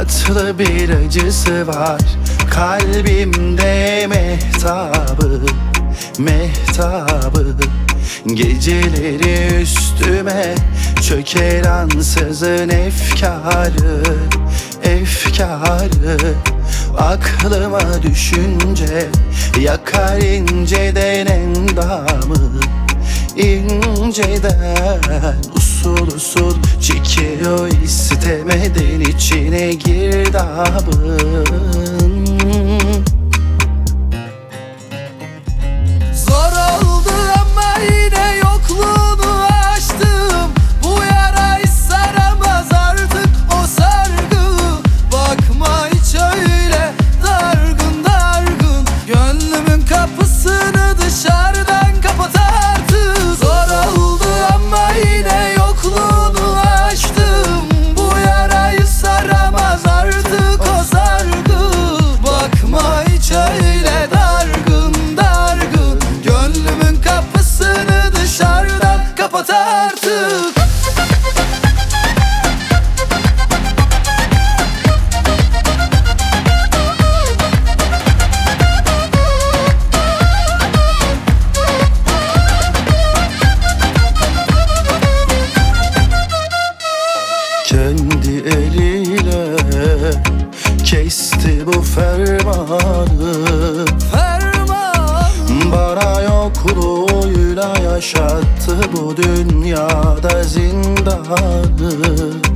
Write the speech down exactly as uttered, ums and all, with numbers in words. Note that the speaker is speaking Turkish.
tatlı bir acısı var kalbimde mehtabı, mehtabı. Geceleri üstüme çöker ansızın efkarı, efkarı. Aklıma düşünce yakar inceden endamı, inceden. Usul usul çekiyor istemeden içine girdabın. Zor oldu ama yine yokluğunu açtım. Bu yara hiç saramaz artık o sargı. Bakma hiç öyle dargın dargın, gönlümün kapısını dışarıdan kapat artık. Zor oldu ama yine yokluğunu açtım. Bu yarayı saramaz artık o sargı. Bakma hiç öyle dargın dargın, gönlümün kapısını dışarıdan kapat artık. Kendi eliyle kesti bu fermanı, Ferman bana yokluğuyla yaşattı bu dünyada zindanı.